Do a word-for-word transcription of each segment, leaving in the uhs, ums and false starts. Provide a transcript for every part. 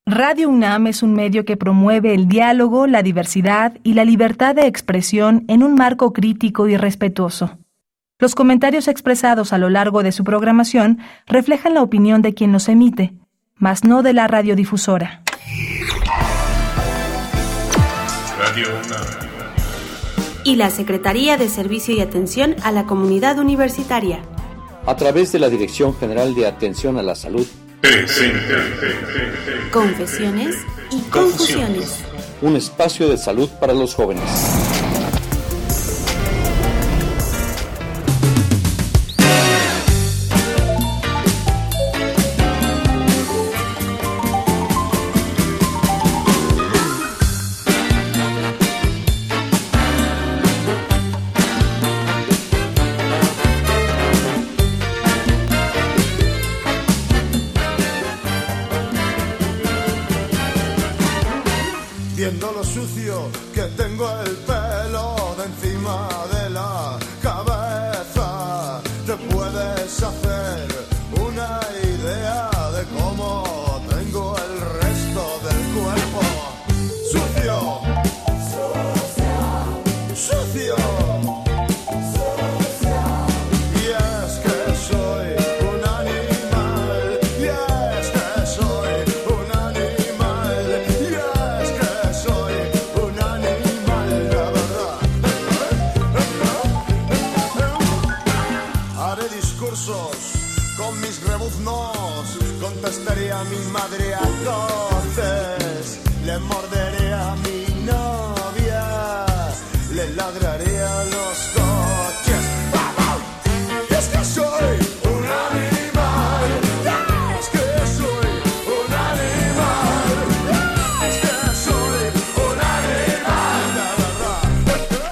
Radio UNAM es un medio que promueve el diálogo, la diversidad y la libertad de expresión en un marco crítico y respetuoso. Los comentarios expresados a lo largo de su programación reflejan la opinión de quien los emite, mas no de la radiodifusora. Radio UNAM y la Secretaría de Servicio y Atención a la Comunidad Universitaria, a través de la Dirección General de Atención a la Salud, presenta Confesiones y Confusiones, un espacio de salud para los jóvenes. Viendo lo sucio que tengo el pelo de encima de la cabeza, te puedes hacer una idea de cómo tengo el resto del cuerpo. Sucio, sucio, sucio, sucio. Y es que soy un animal, y es que soy un animal, y es que soy un animal, la verdad. Haré discursos con mis rebuznos, contestaré a mi madre a coces, le morderé a mi novia, le ladraré a los coches. Y es que soy un animal, y es que soy un animal, y es que soy un animal, la verdad.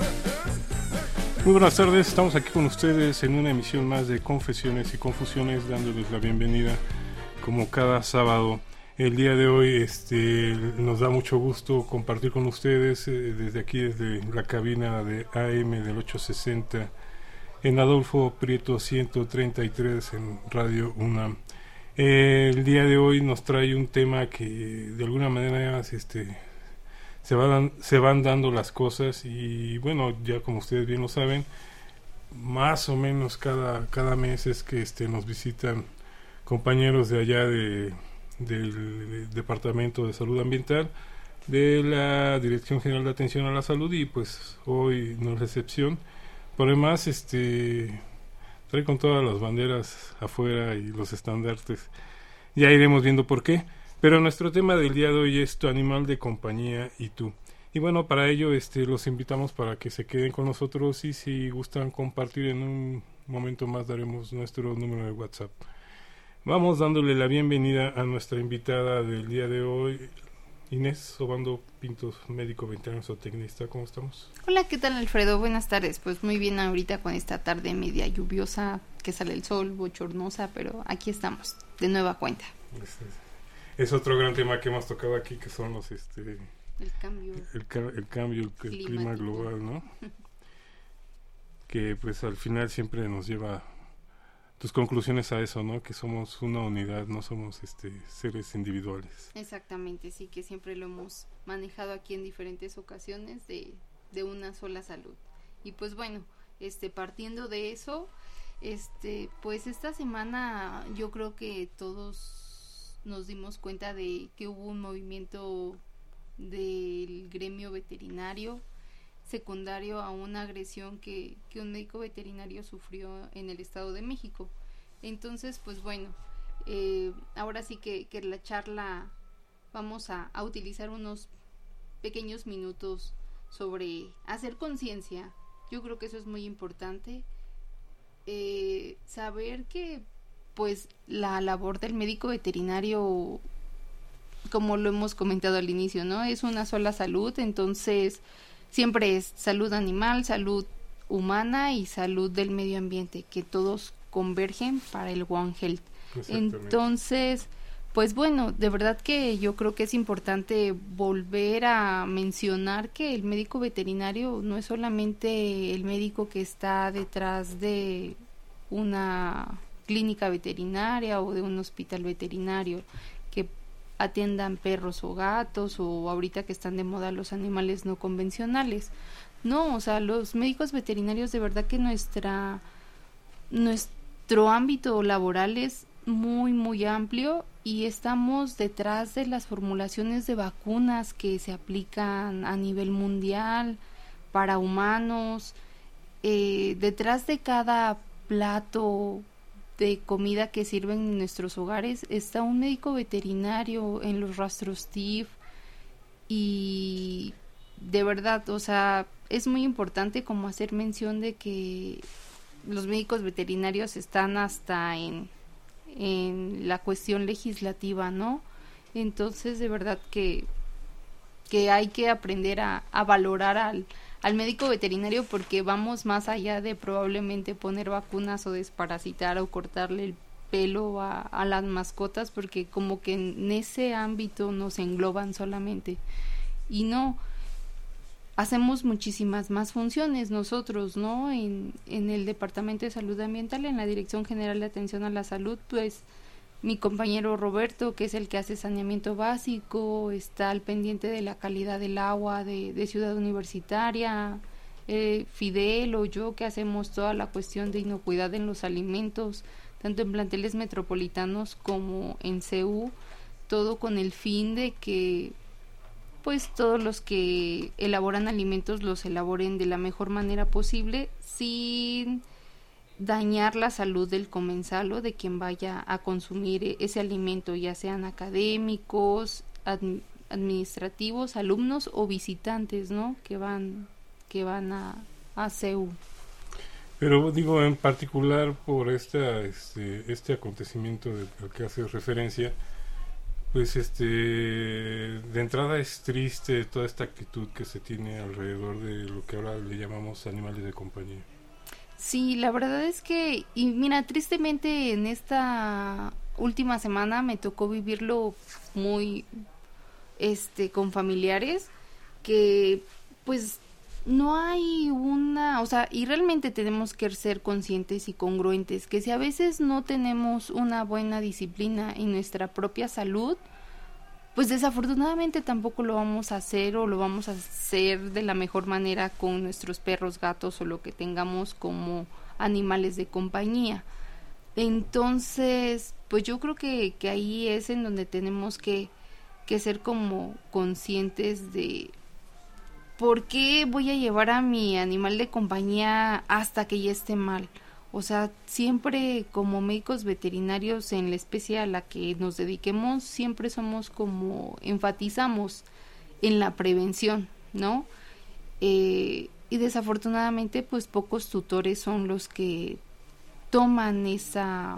Muy buenas tardes, estamos aquí con ustedes en una emisión más de Confesiones y Confusiones, dándoles la bienvenida como cada sábado. El día de hoy este, nos da mucho gusto compartir con ustedes eh, desde aquí, desde la cabina de A M del ochocientos sesenta en Adolfo Prieto ciento treinta y tres en Radio UNAM. Eh, el día de hoy nos trae un tema que de alguna manera este, se, van, se van dando las cosas y bueno, ya como ustedes bien lo saben, más o menos cada, cada mes es que este, nos visitan compañeros de allá de... del Departamento de Salud Ambiental de la Dirección General de Atención a la Salud y pues hoy no es excepción. Por demás este trae con todas las banderas afuera y los estandartes, ya iremos viendo por qué, pero nuestro tema del día de hoy es tu animal de compañía y tú. Y bueno, para ello este los invitamos para que se queden con nosotros y si gustan compartir, en un momento más daremos nuestro número de WhatsApp. Vamos dándole la bienvenida a nuestra invitada del día de hoy, Inés Obando Pintos, médico veterinario zootecnista. ¿Cómo estamos? Hola, ¿qué tal, Alfredo? Buenas tardes. Pues muy bien ahorita con esta tarde media lluviosa, que sale el sol, bochornosa, pero aquí estamos, de nueva cuenta. Es, es otro gran tema que hemos tocado aquí, que son los... este El cambio. El, el cambio, el, el clima global, ¿no? Que pues al final siempre nos lleva... tus conclusiones a eso, ¿no? Que somos una unidad, no somos este seres individuales. Exactamente, sí, que siempre lo hemos manejado aquí en diferentes ocasiones de, de una sola salud. Y pues bueno, este partiendo de eso, este pues esta semana yo creo que todos nos dimos cuenta de que hubo un movimiento del gremio veterinario secundario a una agresión que, que un médico veterinario sufrió en el Estado de México. Entonces, pues bueno, eh, ahora sí que, que la charla vamos a, a utilizar unos pequeños minutos sobre hacer conciencia. Yo creo que eso es muy importante, eh, saber que pues la labor del médico veterinario, como lo hemos comentado al inicio, ¿no? Es una sola salud, entonces siempre es salud animal, salud humana y salud del medio ambiente, que todos convergen para el One Health. Entonces, pues bueno, de verdad que yo creo que es importante volver a mencionar que el médico veterinario no es solamente el médico que está detrás de una clínica veterinaria o de un hospital veterinario, que atiendan perros o gatos, o ahorita que están de moda los animales no convencionales. No, o sea, los médicos veterinarios, de verdad que nuestra nuestro ámbito laboral es muy muy amplio, y estamos detrás de las formulaciones de vacunas que se aplican a nivel mundial para humanos. Eh, detrás de cada plato de comida que sirven en nuestros hogares está un médico veterinario en los rastros T I F, y de verdad, o sea, es muy importante como hacer mención de que los médicos veterinarios están hasta en en la cuestión legislativa, ¿no? Entonces, de verdad que que hay que aprender a, a valorar al, al médico veterinario, porque vamos más allá de probablemente poner vacunas o desparasitar o cortarle el pelo a, a las mascotas, porque como que en ese ámbito nos engloban solamente, y no, hacemos muchísimas más funciones nosotros, ¿no? En, en el Departamento de Salud Ambiental, en la Dirección General de Atención a la Salud, pues mi compañero Roberto, que es el que hace saneamiento básico, está al pendiente de la calidad del agua de, de Ciudad Universitaria, eh, Fidel o yo, que hacemos toda la cuestión de inocuidad en los alimentos, tanto en planteles metropolitanos como en C U, todo con el fin de que pues todos los que elaboran alimentos los elaboren de la mejor manera posible, sin dañar la salud del comensal o de quien vaya a consumir ese alimento, ya sean académicos, ad- administrativos, alumnos o visitantes, ¿no? Que van que van a, a C U. Pero digo, en particular por esta, este, este acontecimiento de- al que haces referencia, pues este de entrada es triste toda esta actitud que se tiene alrededor de lo que ahora le llamamos animales de compañía. Sí, la verdad es que, y mira, tristemente en esta última semana me tocó vivirlo muy, este, con familiares, que pues no hay una, o sea, y realmente tenemos que ser conscientes y congruentes, que si a veces no tenemos una buena disciplina en nuestra propia salud, pues desafortunadamente tampoco lo vamos a hacer, o lo vamos a hacer de la mejor manera con nuestros perros, gatos o lo que tengamos como animales de compañía. Entonces, pues yo creo que, que ahí es en donde tenemos que, que ser como conscientes de por qué voy a llevar a mi animal de compañía hasta que ya esté mal. O sea, siempre como médicos veterinarios en la especie a la que nos dediquemos, siempre somos como enfatizamos en la prevención, ¿no? Eh, y desafortunadamente, pues pocos tutores son los que toman esa,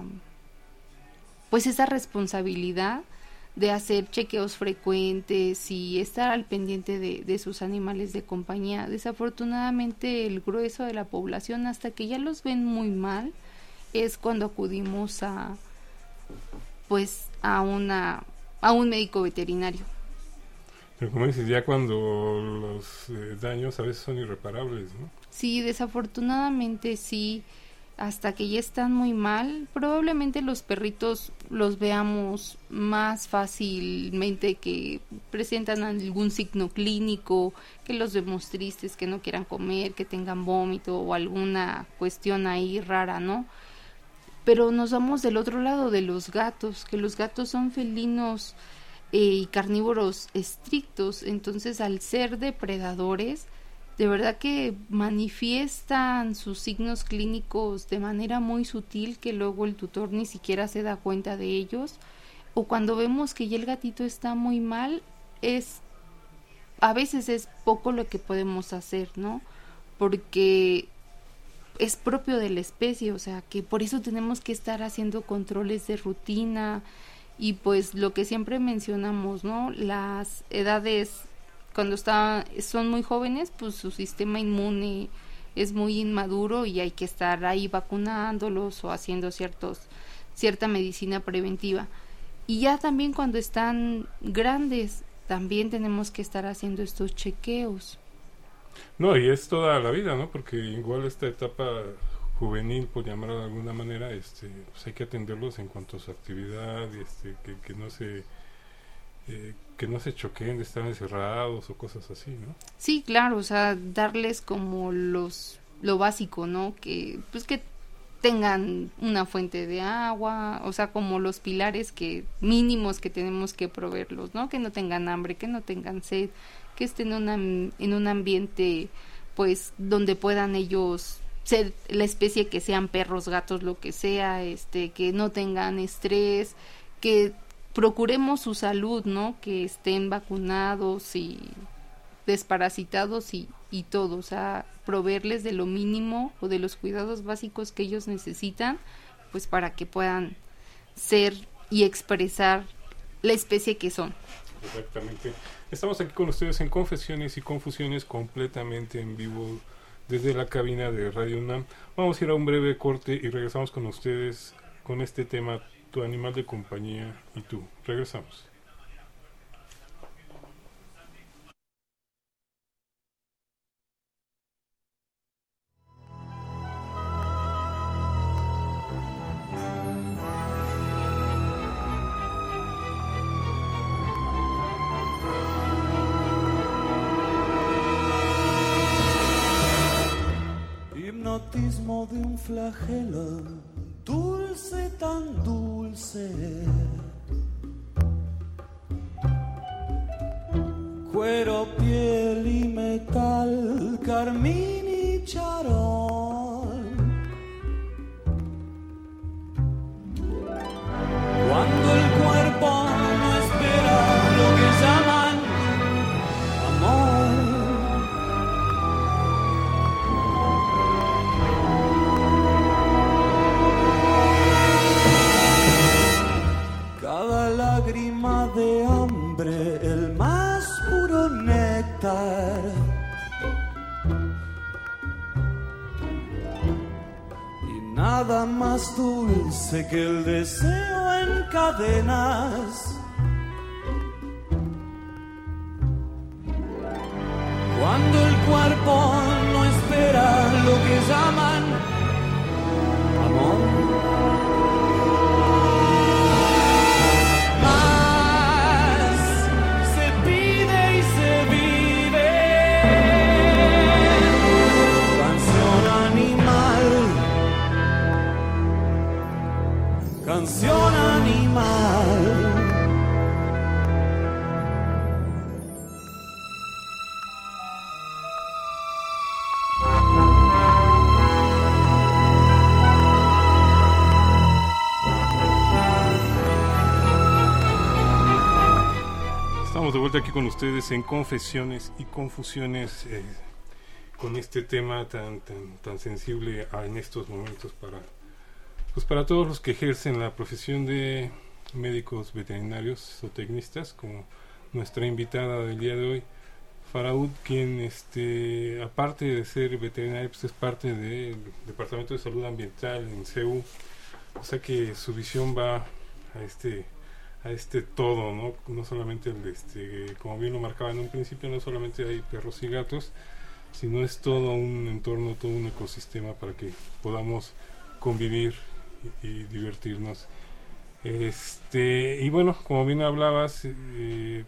pues esa responsabilidad de hacer chequeos frecuentes y estar al pendiente de, de sus animales de compañía. Desafortunadamente el grueso de la población, hasta que ya los ven muy mal, es cuando acudimos a pues a una a un médico veterinario. Pero como dices, ya cuando los eh, daños a veces son irreparables, ¿no? Sí, desafortunadamente sí, hasta que ya están muy mal. Probablemente los perritos los veamos más fácilmente, que presentan algún signo clínico, que los vemos tristes, que no quieran comer, que tengan vómito o alguna cuestión ahí rara, ¿no? Pero nos vamos del otro lado, de los gatos, que los gatos son felinos eh, y carnívoros estrictos. Entonces, al ser depredadores, de verdad que manifiestan sus signos clínicos de manera muy sutil, que luego el tutor ni siquiera se da cuenta de ellos. O cuando vemos que ya el gatito está muy mal, es a veces es poco lo que podemos hacer, ¿no? Porque es propio de la especie, o sea, que por eso tenemos que estar haciendo controles de rutina. Y pues lo que siempre mencionamos, ¿no? Las edades, cuando está, son muy jóvenes, pues su sistema inmune es muy inmaduro y hay que estar ahí vacunándolos o haciendo ciertos cierta medicina preventiva. Y ya también cuando están grandes, también tenemos que estar haciendo estos chequeos. No, y es toda la vida, ¿no? Porque igual esta etapa juvenil, por llamarlo de alguna manera, este, pues hay que atenderlos en cuanto a su actividad, y este, que, que no se eh, que no se choqueen de estar encerrados o cosas así, ¿no? Sí, claro, o sea, darles como los lo básico, ¿no? Que pues que tengan una fuente de agua, o sea, como los pilares que mínimos que tenemos que proveerlos, ¿no? Que no tengan hambre, que no tengan sed, que estén en, una, en un ambiente, pues, donde puedan ellos ser la especie que sean perros, gatos, lo que sea, este, que no tengan estrés, que procuremos su salud, ¿no? Que estén vacunados y desparasitados y, y todo, o sea, proveerles de lo mínimo o de los cuidados básicos que ellos necesitan, pues para que puedan ser y expresar la especie que son. Exactamente. Estamos aquí con ustedes en Confesiones y Confusiones, completamente en vivo desde la cabina de Radio UNAM. Vamos a ir a un breve corte y regresamos con ustedes con este tema, tu animal de compañía y tú. Regresamos. Hipnotismo de un flagelo, dulce, tan dulce. Cuero, piel y metal, carmín y charol. Cuando el cuerpo no espera lo que llaman amor. Cada lágrima de hambre, el más puro néctar. Y nada más dulce que el deseo en cadenas. Cuando el cuerpo no espera lo que llaman amor. Canción animal. Estamos de vuelta aquí con ustedes en Confesiones y Confusiones, eh, con este tema tan tan tan sensible a, en estos momentos para pues para todos los que ejercen la profesión de médicos veterinarios o tecnistas, como nuestra invitada del día de hoy, Faraud, quien este aparte de ser veterinaria, pues es parte del Departamento de Salud Ambiental en C E U, o sea que su visión va a este a este todo, no no solamente el este como bien lo marcaba en un principio, no solamente hay perros y gatos, sino es todo un entorno, todo un ecosistema para que podamos convivir y, y divertirnos. Este y bueno, como bien hablabas, eh,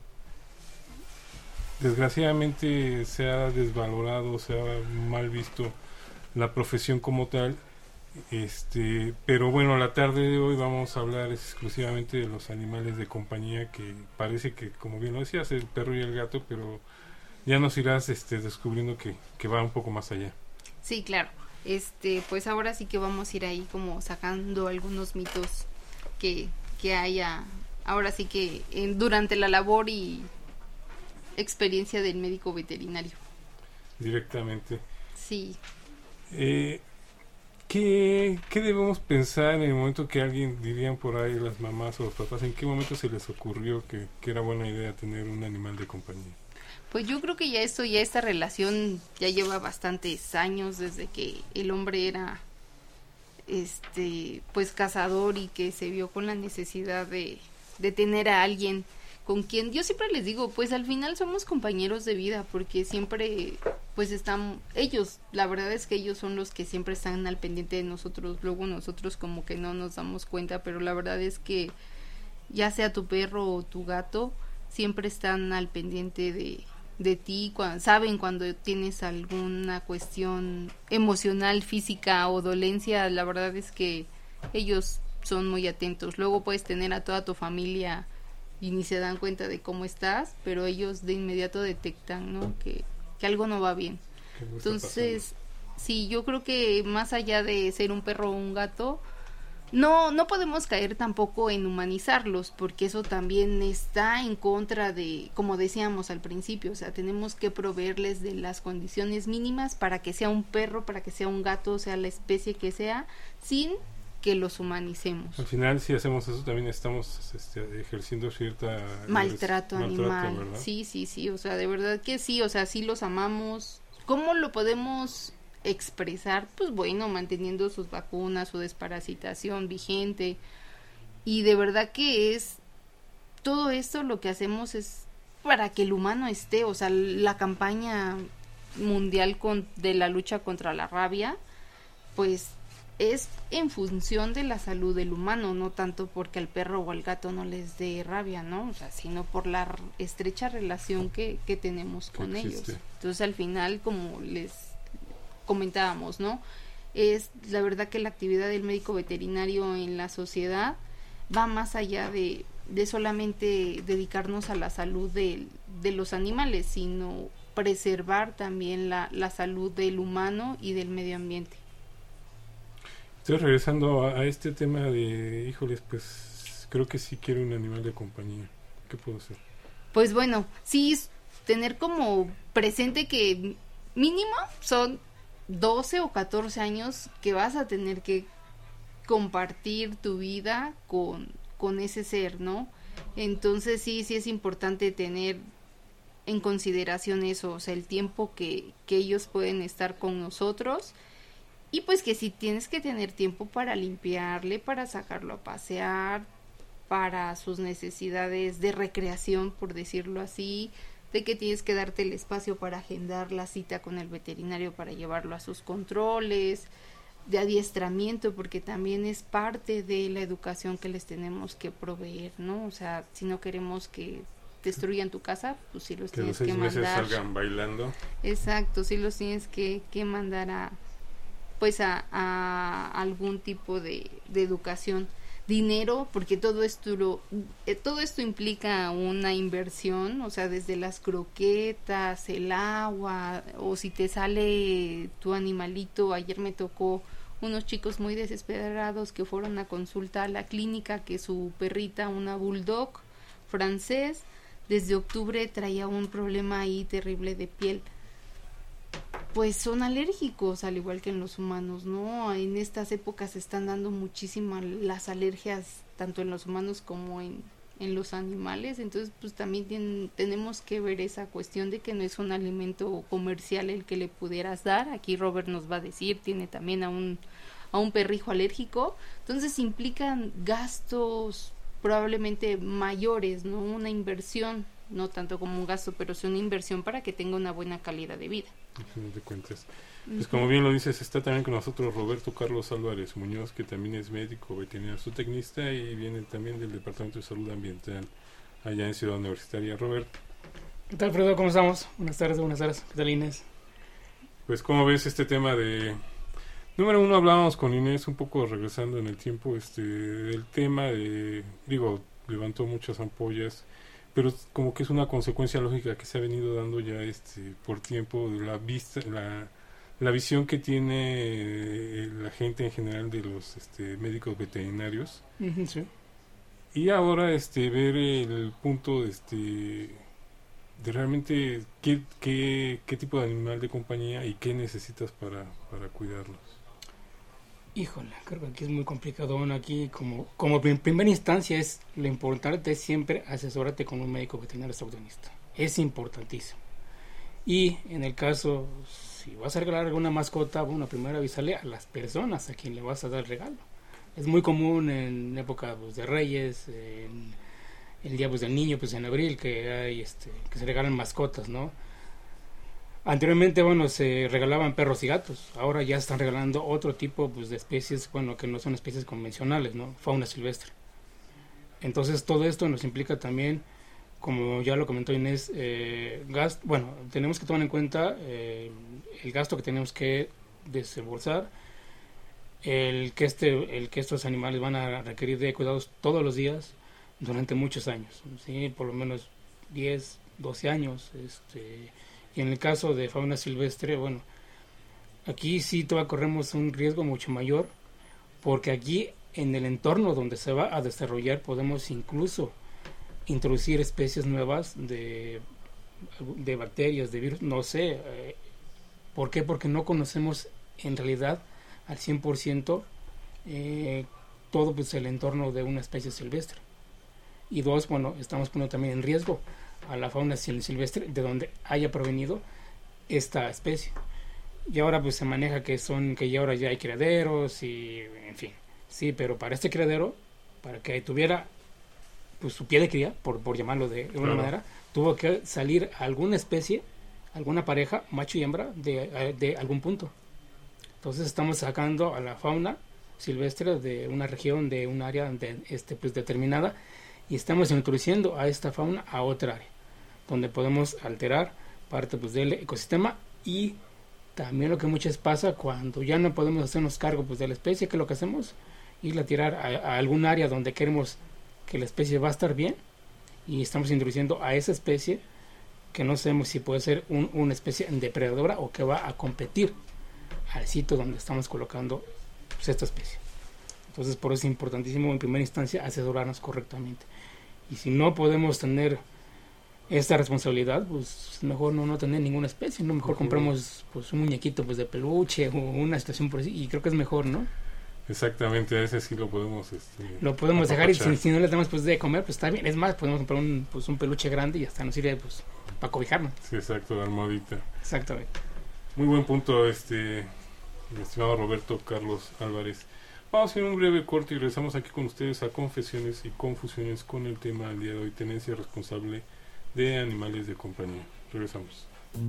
desgraciadamente se ha desvalorado, se ha mal visto la profesión como tal. Este, pero bueno, la tarde de hoy vamos a hablar exclusivamente de los animales de compañía, que parece que, como bien lo decías, el perro y el gato, pero ya nos irás este, descubriendo que, que va un poco más allá. Sí, claro. Este, pues ahora sí que vamos a ir ahí como sacando algunos mitos que, que haya, ahora sí que en, durante la labor y experiencia del médico veterinario. Directamente. Sí. Eh, ¿qué, ¿Qué debemos pensar en el momento que alguien, dirían por ahí las mamás o los papás, en qué momento se les ocurrió que, que era buena idea tener un animal de compañía? Pues yo creo que ya esto, ya esta relación ya lleva bastantes años desde que el hombre era este pues cazador y que se vio con la necesidad de, de tener a alguien con quien, yo siempre les digo, pues al final somos compañeros de vida, porque siempre pues están, ellos, la verdad es que ellos son los que siempre están al pendiente de nosotros, luego nosotros como que no nos damos cuenta, pero la verdad es que ya sea tu perro o tu gato, siempre están al pendiente de, de ti, cuando, saben cuando tienes alguna cuestión emocional, física o dolencia. La verdad es que ellos son muy atentos. Luego puedes tener a toda tu familia y ni se dan cuenta de cómo estás, pero ellos de inmediato detectan, ¿no? que, que algo no va bien. Entonces, sí, yo creo que más allá de ser un perro o un gato, no no podemos caer tampoco en humanizarlos, porque eso también está en contra de, como decíamos al principio, o sea, tenemos que proveerles de las condiciones mínimas para que sea un perro, para que sea un gato, sea la especie que sea, sin que los humanicemos. Al final, si hacemos eso, también estamos este, ejerciendo cierta... Maltrato animal. ¿Verdad? Sí, sí, sí, o sea, de verdad que sí, o sea, sí los amamos. ¿Cómo lo podemos expresar? Pues bueno, manteniendo sus vacunas, su desparasitación vigente. Y de verdad que es... Todo esto lo que hacemos es para que el humano esté, o sea, la campaña mundial con, de la lucha contra la rabia, pues es en función de la salud del humano, no tanto porque al perro o al gato no les dé rabia, ¿no? O sea, sino por la r- estrecha relación que, que tenemos con ellos. Entonces, al final, como les comentábamos, ¿no? Es la verdad que la actividad del médico veterinario en la sociedad va más allá de, de solamente dedicarnos a la salud de, de los animales, sino preservar también la, la salud del humano y del medio ambiente. Estoy regresando a, a este tema de, híjoles, pues creo que sí quiero un animal de compañía. ¿Qué puedo hacer? Pues bueno, sí, tener como presente que mínimo son doce o catorce años que vas a tener que compartir tu vida con, con ese ser, ¿no? Entonces sí, sí es importante tener en consideración eso, o sea, el tiempo que, que ellos pueden estar con nosotros. Y pues que si tienes que tener tiempo para limpiarle, para sacarlo a pasear, para sus necesidades de recreación, por decirlo así, de que tienes que darte el espacio para agendar la cita con el veterinario para llevarlo a sus controles, de adiestramiento, porque también es parte de la educación que les tenemos que proveer, ¿no? O sea, si no queremos que destruyan tu casa, pues sí los que tienes los seis que meses mandar. salgan bailando. Exacto, sí los tienes que, que mandar a pues a, a algún tipo de, de educación, dinero, porque todo esto lo, eh, todo esto implica una inversión, o sea, desde las croquetas, el agua, o si te sale tu animalito. Ayer me tocó unos chicos muy desesperados que fueron a consulta a la clínica, que su perrita, una bulldog francés, desde octubre traía un problema ahí terrible de piel. Pues son alérgicos, al igual que en los humanos, ¿no? En estas épocas se están dando muchísimas las alergias, tanto en los humanos como en, en los animales. Entonces, pues también ten, tenemos que ver esa cuestión de que no es un alimento comercial el que le pudieras dar. Aquí Robert nos va a decir, tiene también a un, a un perrijo alérgico. Entonces, implican gastos probablemente mayores, ¿no? Una inversión, no tanto como un gasto, pero sí una inversión para que tenga una buena calidad de vida. Al final de cuentas. Pues como bien lo dices, está también con nosotros Roberto Carlos Álvarez Muñoz, que también es médico veterinario zootecnista y viene también del Departamento de Salud Ambiental allá en Ciudad Universitaria. Robert. ¿Qué tal, Fredo? ¿Cómo estamos? Buenas tardes, buenas tardes. ¿Qué tal, Inés? Pues ¿cómo ves este tema de... Número uno, hablábamos con Inés un poco regresando en el tiempo, este, del tema de... Digo, levantó muchas ampollas, pero como que es una consecuencia lógica que se ha venido dando ya este por tiempo de la vista, la, la visión que tiene la gente en general de los este, médicos veterinarios. Uh-huh, sí. Y ahora este ver el punto este de realmente qué, qué, qué tipo de animal de compañía y qué necesitas para, para cuidarlos. Híjole, creo que aquí es muy complicado. Aquí, como, como en primera instancia, es lo importante es siempre asesórate con un médico veterinario zootecnista. Es importantísimo. Y en el caso, si vas a regalar alguna mascota, bueno, primero avísale a las personas a quien le vas a dar el regalo. Es muy común en época pues, de Reyes, en el día pues, del niño, pues en abril, que hay este que se regalan mascotas, ¿no? Anteriormente, bueno, se regalaban perros y gatos. Ahora ya están regalando otro tipo pues, de especies, bueno, que no son especies convencionales, ¿no? Fauna silvestre. Entonces, todo esto nos implica también como ya lo comentó Inés, eh, gast, bueno, tenemos que tomar en cuenta eh, el gasto que tenemos que desembolsar, el que este, el que estos animales van a requerir de cuidados todos los días durante muchos años, ¿sí? Por lo menos diez, doce años, este, y en el caso de fauna silvestre, bueno, aquí sí todavía corremos un riesgo mucho mayor, porque aquí en el entorno donde se va a desarrollar podemos incluso introducir especies nuevas de, de bacterias, de virus, no sé, eh, ¿por qué? Porque no conocemos en realidad al cien por ciento eh, todo pues, el entorno de una especie silvestre. Y dos, bueno, estamos poniendo también en riesgo a la fauna silvestre de donde haya provenido esta especie. Y ahora pues se maneja que son, que ya ahora ya hay criaderos y en fin, sí, pero para este criadero, para que tuviera pues su pie de cría, por, por llamarlo de, de alguna claro. manera, tuvo que salir alguna especie, alguna pareja, macho y hembra, de, de algún punto. Entonces estamos sacando a la fauna silvestre de una región, de un área de, este, pues, determinada, y estamos introduciendo a esta fauna a otra área, donde podemos alterar parte pues, del ecosistema. Y también lo que muchas pasa cuando ya no podemos hacernos cargo pues, de la especie, que es lo que hacemos, irla a tirar a, a algún área donde queremos que la especie va a estar bien, y estamos introduciendo a esa especie que no sabemos si puede ser un, una especie depredadora o que va a competir al sitio donde estamos colocando pues, esta especie. Entonces por eso es importantísimo en primera instancia asesorarnos correctamente, y si no podemos tener esta responsabilidad, pues mejor no, no tener ninguna especie, no, mejor uh-huh. compramos pues un muñequito pues de peluche o una situación por así, y creo que es mejor, ¿no? Exactamente, a ese sí lo podemos este, lo podemos apapachar. Dejar, y si, si no le damos pues de comer, pues está bien. Es más, podemos comprar un, pues, un peluche grande y hasta nos sirve pues para cobijarnos. Sí, exacto, de almohadita. Exactamente. Muy buen punto, este mi estimado Roberto Carlos Álvarez. Vamos a hacer un breve corte y regresamos aquí con ustedes a Confesiones y Confusiones con el tema del día de hoy, tenencia responsable de animales de compañía. Regresamos.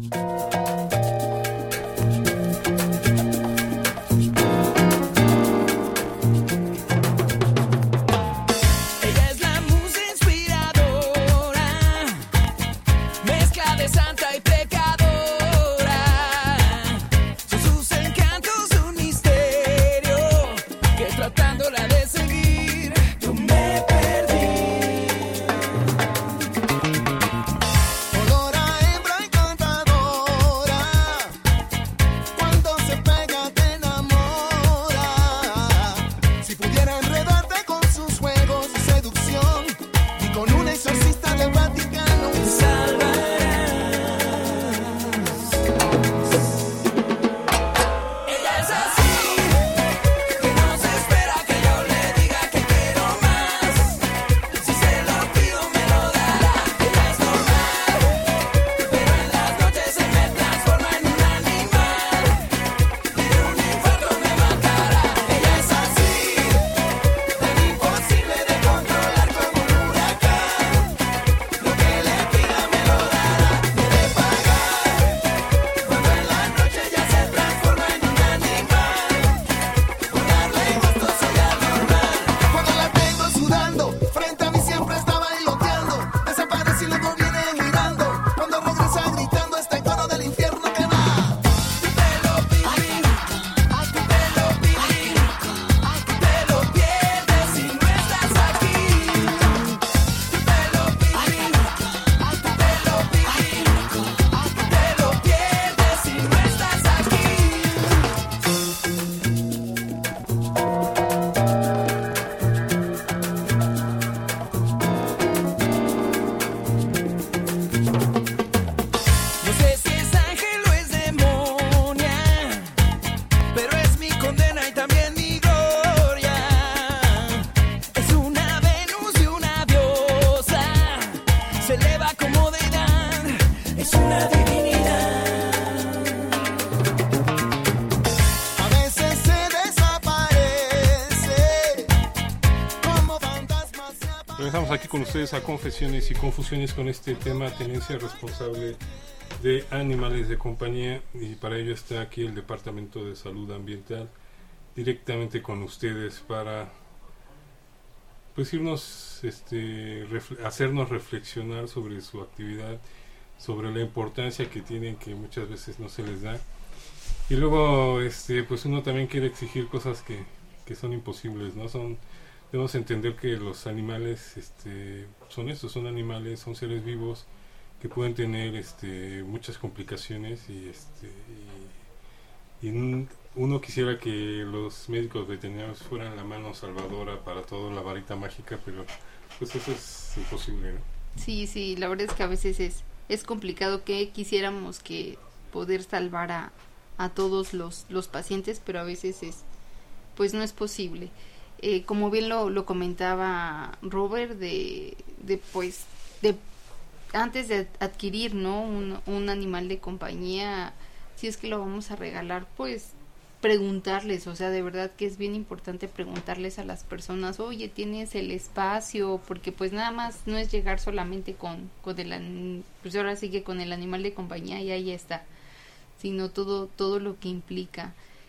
Aquí con ustedes a Confesiones y Confusiones con este tema, tenencia responsable de animales de compañía, y para ello está aquí el Departamento de Salud Ambiental directamente con ustedes para pues irnos, este, refle- hacernos reflexionar sobre su actividad, sobre la importancia que tienen, que muchas veces no se les da. Y luego, este, pues uno también quiere exigir cosas que, que son imposibles, ¿no? Son, debemos entender que los animales, este, son estos, son animales, son seres vivos que pueden tener, este, muchas complicaciones y, este, y, y un, uno quisiera que los médicos veterinarios fueran la mano salvadora para todo, la varita mágica, pero pues eso es imposible, ¿no? Sí, sí, la verdad es que a veces es, es complicado, que quisiéramos que poder salvar a, a todos los, los pacientes, pero a veces es, pues no es posible. Eh, como bien lo, lo comentaba Robert, de, de pues, de antes de adquirir, ¿no? un, un animal de compañía, si es que lo vamos a regalar, pues preguntarles, o sea, de verdad que es bien importante preguntarles a las personas, oye, ¿tienes el espacio? Porque pues nada más no es llegar solamente con, con el, pues ahora sí que con el animal de compañía y ahí está, sino todo, todo lo que implica.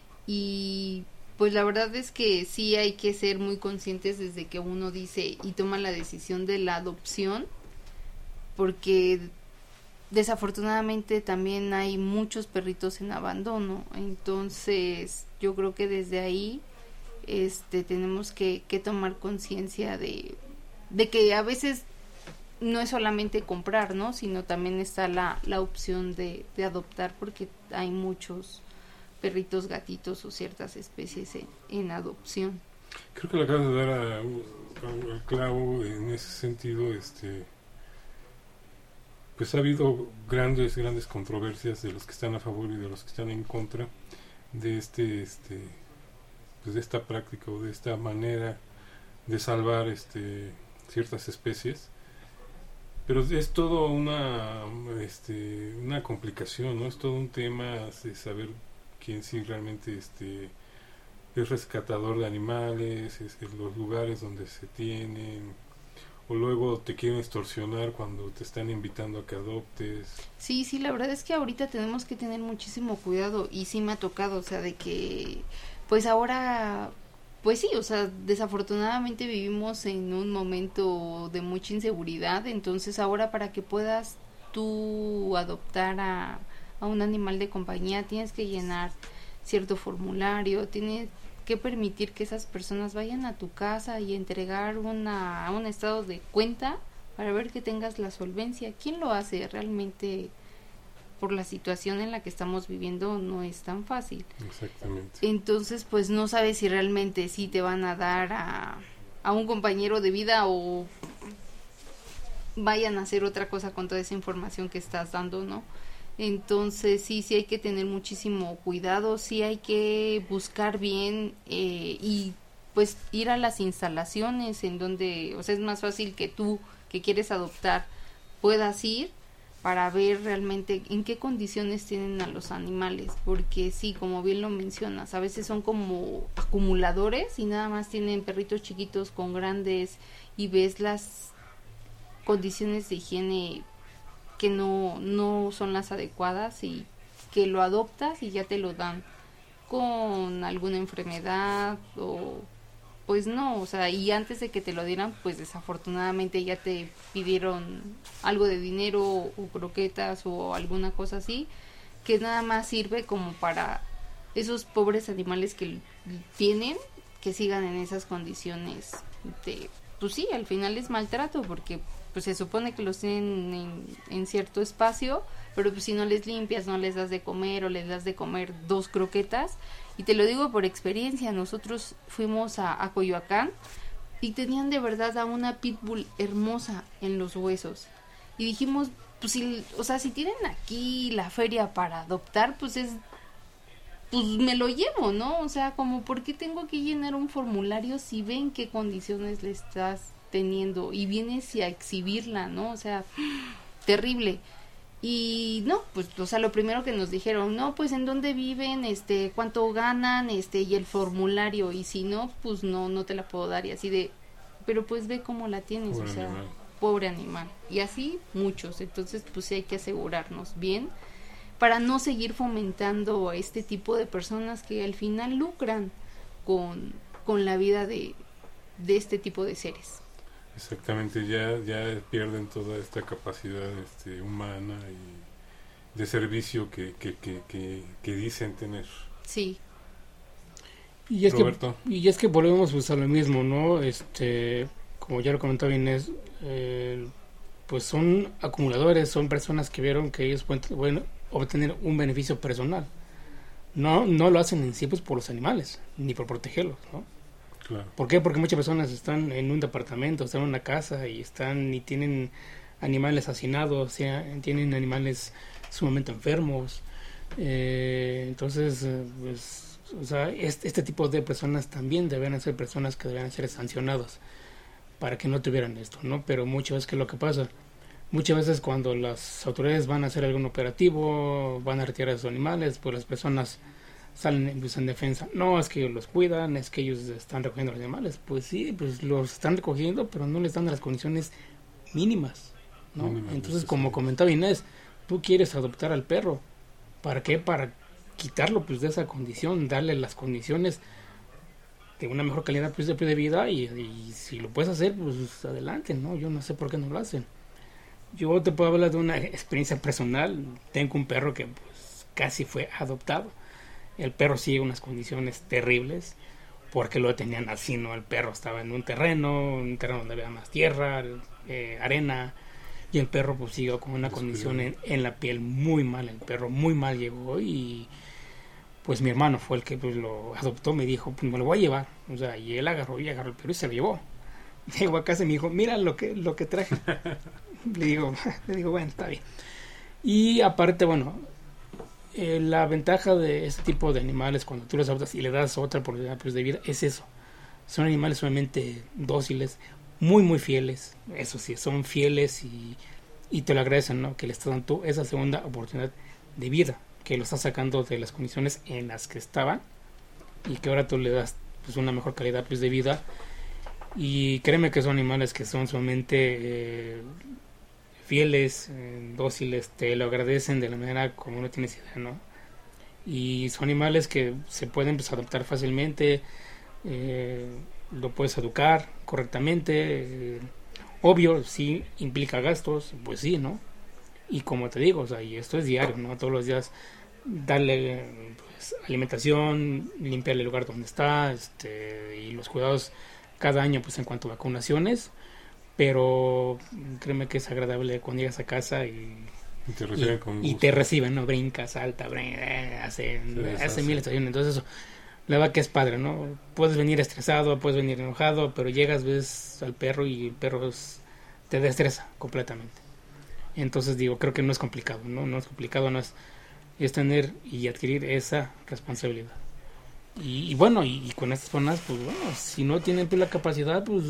Y pues la verdad es que sí hay que ser muy conscientes desde que uno dice y toma la decisión de la adopción, porque desafortunadamente también hay muchos perritos en abandono, entonces yo creo que desde ahí este tenemos que, que tomar conciencia de, de que a veces no es solamente comprar, ¿no? Sino también está la, la opción de, de adoptar, porque hay muchos perritos, gatitos o ciertas especies en, en adopción. Creo que le acabas de dar a, a, al clavo en ese sentido. Este pues ha habido grandes grandes controversias de los que están a favor y de los que están en contra de este este pues de esta práctica o de esta manera de salvar este ciertas especies, pero es todo una este una complicación, ¿no? Es todo un tema de saber quién sí realmente este es rescatador de animales, es, es los lugares donde se tienen, o luego te quieren extorsionar cuando te están invitando a que adoptes. Sí, sí, la verdad es que ahorita tenemos que tener muchísimo cuidado, y sí me ha tocado, o sea, de que pues ahora, pues sí, o sea, desafortunadamente vivimos en un momento de mucha inseguridad, entonces ahora para que puedas tú adoptar a, a un animal de compañía tienes que llenar cierto formulario, tienes que permitir que esas personas vayan a tu casa y entregar una un estado de cuenta para ver que tengas la solvencia. ¿Quién lo hace? Realmente, por la situación en la que estamos viviendo, no es tan fácil. Exactamente. Entonces, pues no sabes si realmente sí te van a dar a, a un compañero de vida o vayan a hacer otra cosa con toda esa información que estás dando, ¿no? Entonces sí, sí hay que tener muchísimo cuidado, sí hay que buscar bien eh, y pues ir a las instalaciones en donde, o sea, es más fácil que tú que quieres adoptar puedas ir para ver realmente en qué condiciones tienen a los animales, porque sí, como bien lo mencionas, a veces son como acumuladores y nada más tienen perritos chiquitos con grandes y ves las condiciones de higiene que no, no son las adecuadas y que lo adoptas y ya te lo dan con alguna enfermedad o pues no, o sea, y antes de que te lo dieran pues desafortunadamente ya te pidieron algo de dinero o croquetas o alguna cosa así, que nada más sirve como para esos pobres animales que tienen, que sigan en esas condiciones de, pues sí, al final es maltrato porque pues se supone que los tienen en, en cierto espacio, pero pues si no les limpias, no les das de comer o les das de comer dos croquetas, y te lo digo por experiencia, nosotros fuimos a, a Coyoacán y tenían de verdad a una pitbull hermosa en los huesos, y dijimos, pues si, o sea, si tienen aquí la feria para adoptar, pues es, pues me lo llevo, ¿no? O sea, como, ¿por qué tengo que llenar un formulario si ven qué condiciones le estás teniendo y vienes a exhibirla, ¿no? O sea, terrible. Y no, pues, o sea, lo primero que nos dijeron, no, pues en dónde viven, este, cuánto ganan, este, y el formulario, y si no, pues no, no te la puedo dar, y así de, pero pues ve cómo la tienes, Pobre o sea, animal. Pobre animal, y así muchos, entonces pues sí hay que asegurarnos bien para no seguir fomentando a este tipo de personas que al final lucran con, con la vida de de este tipo de seres. Exactamente, ya ya pierden toda esta capacidad este, humana y de servicio que, que, que, que, que dicen tener. Sí. Y es Roberto. que y es que volvemos pues, a lo mismo, ¿no? Este, como ya lo comentaba Inés, eh, pues son acumuladores, son personas que vieron que ellos pueden, pueden obtener un beneficio personal. No no lo hacen en sí pues por los animales, ni por protegerlos, ¿no? Claro. ¿Por qué? Porque muchas personas están en un departamento, están en una casa y están y tienen animales hacinados, o sea, tienen animales sumamente enfermos. Eh, entonces, eh, pues, o sea, este, este tipo de personas también deben ser personas que deben ser sancionadas para que no tuvieran esto, ¿no? Pero muchas veces, ¿qué es lo que pasa? Muchas veces cuando las autoridades van a hacer algún operativo, van a retirar a sus animales, pues las personas salen pues, en defensa. No, es que ellos los cuidan, es que ellos están recogiendo los animales. Pues sí, pues los están recogiendo, pero no les dan las condiciones mínimas, ¿no? Mínimas, Entonces, como comentaba Inés, tú quieres adoptar al perro. ¿Para qué? Para quitarlo pues de esa condición, darle las condiciones de una mejor calidad pues, de, de vida y, y si lo puedes hacer, pues adelante, ¿no? Yo no sé por qué no lo hacen. Yo te puedo hablar de una experiencia personal. Tengo un perro que pues casi fue adoptado. El perro sigue unas condiciones terribles porque lo tenían así, ¿no? El perro estaba en un terreno, un terreno donde había más tierra, eh, arena, y el perro pues siguió con una condición en, en la piel muy mal. El perro muy mal llegó y pues mi hermano fue el que pues lo adoptó, me dijo, pues me lo voy a llevar. O sea, y él agarró y agarró el perro y se lo llevó. Llegó a casa y me dijo, mira lo que, lo que traje. Le digo, le digo, bueno, está bien. Y aparte, bueno, Eh, la ventaja de este tipo de animales cuando tú los adoptas y le das otra oportunidad pues, de vida es eso. Son animales sumamente dóciles, muy muy fieles, eso sí, son fieles y, y te lo agradecen, ¿no? Que le estás dando tú esa segunda oportunidad de vida, que lo estás sacando de las condiciones en las que estaban y que ahora tú le das pues, una mejor calidad pues, de vida. Y créeme que son animales que son sumamente eh, fieles, eh, dóciles, te lo agradecen de la manera como no tienes idea, ¿no? Y son animales que se pueden pues, adoptar fácilmente, eh, lo puedes educar correctamente, eh, obvio, sí implica gastos, pues sí, ¿no? Y como te digo, o sea, y esto es diario, ¿no? Todos los días darle pues, alimentación, limpiarle el lugar donde está, este, y los cuidados cada año pues en cuanto a vacunaciones. Pero créeme que es agradable cuando llegas a casa y, y te reciben, y, con y te reciben, ¿no? Brinca, salta, brinca, hace, hace mil estaciones. Entonces eso, la verdad que es padre, ¿no? Puedes venir estresado, puedes venir enojado, pero llegas, ves al perro y el perro es, te destresa completamente. Entonces digo, creo que no es complicado, ¿no? No es complicado, no es, es tener y adquirir esa responsabilidad. Y, y bueno, y, y con estas personas, pues bueno, si no tienen pues, la capacidad, pues...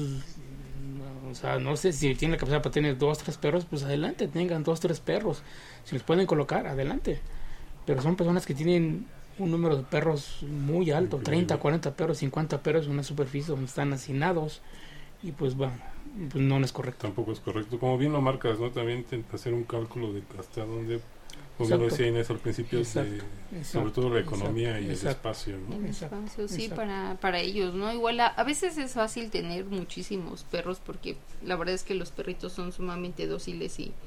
O sea, no sé si tienen la capacidad para tener dos, tres perros, pues adelante, tengan dos, tres perros. Si los pueden colocar, adelante. Pero son personas que tienen un número de perros muy alto, treinta, cuarenta perros, cincuenta perros en una superficie donde están hacinados. Y pues bueno, pues no es correcto. Tampoco es correcto. Como bien lo marcas, ¿no? También hacer un cálculo de hasta dónde... Como lo decía Inés al principio, exacto, de, exacto, sobre todo la economía exacto, y exacto, el espacio, ¿no? El espacio, sí, exacto. para, para ellos, ¿no? Igual a, a veces es fácil tener muchísimos perros porque la verdad es que los perritos son sumamente dóciles y,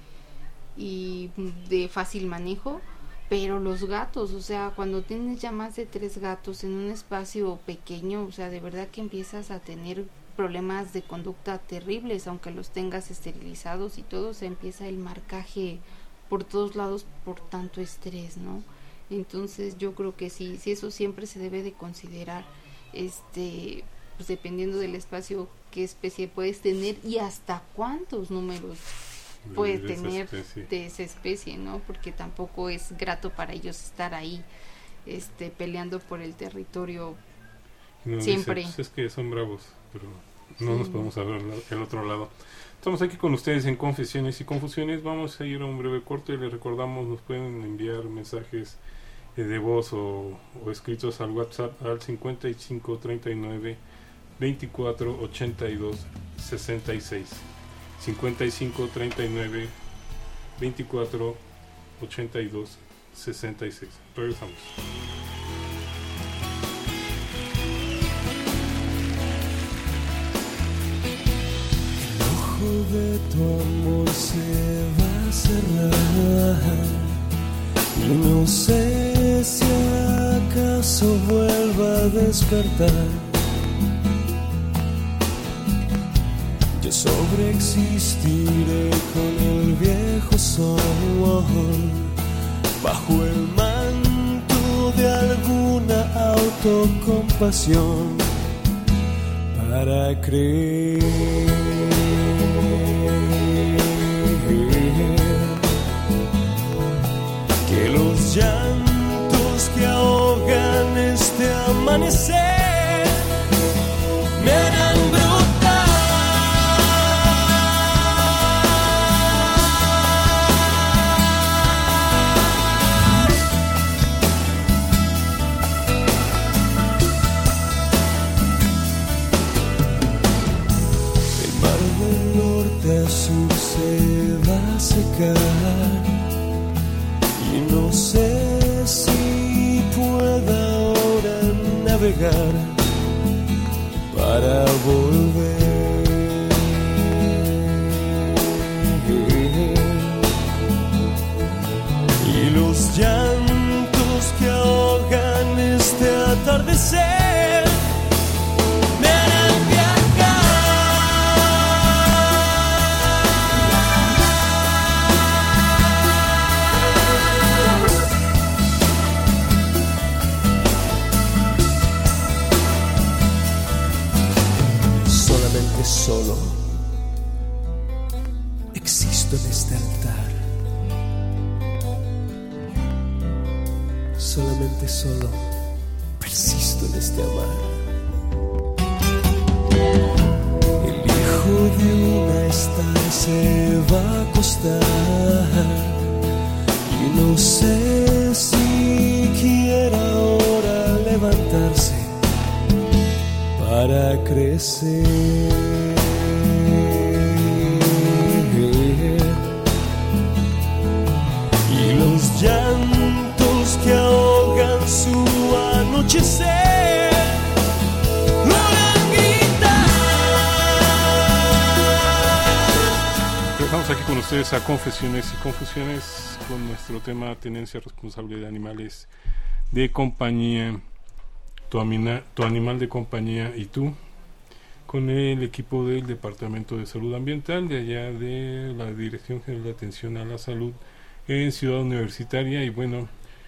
y de fácil manejo, pero los gatos, o sea, cuando tienes ya más de tres gatos en un espacio pequeño, o sea, de verdad que empiezas a tener problemas de conducta terribles, aunque los tengas esterilizados y todo, se empieza el marcaje por todos lados por tanto estrés, ¿no? Entonces yo creo que sí, sí eso siempre se debe de considerar, este, pues dependiendo del espacio, qué especie puedes tener y hasta cuántos números puede de tener esa especie. de esa especie, ¿no? Porque tampoco es grato para ellos estar ahí, este, peleando por el territorio Nos siempre. Dice, pues es que son bravos, pero no Sí. nos podemos hablar el otro lado. Estamos aquí con ustedes en Confesiones y Confusiones. Vamos a ir a un breve corte y les recordamos, nos pueden enviar mensajes eh, de voz o, o escritos al WhatsApp al cincuenta y cinco treinta y nueve veinticuatro ochenta y dos sesenta y seis. cincuenta y cinco treinta y nueve veinticuatro ochenta y dos sesenta y seis. Regresamos. de tu amor se va a cerrar y no sé si acaso vuelva a despertar. Yo sobreexistiré con el viejo sol bajo el manto de alguna autocompasión para creer que los llantos que ahogan este amanecer me harán brotar. El mar del norte a sur se va a secar y no sé si pueda ahora navegar para volver. Y los llantos que ahogan este atardecer me harán viajar. Solamente solo existo en este altar. Solamente solo persisto en este amar. El hijo de una estar se va a acostar y no sé si quiera ahora levantarse para crecer. Y los llantos que ahogan su anochecer logran gritar. Estamos aquí con ustedes a Confesiones y Confusiones con nuestro tema tenencia responsable de animales de compañía. Tu, amina, tu animal de compañía y tú, con el equipo del Departamento de Salud Ambiental de allá de la Dirección General de Atención a la Salud en Ciudad Universitaria. Y bueno,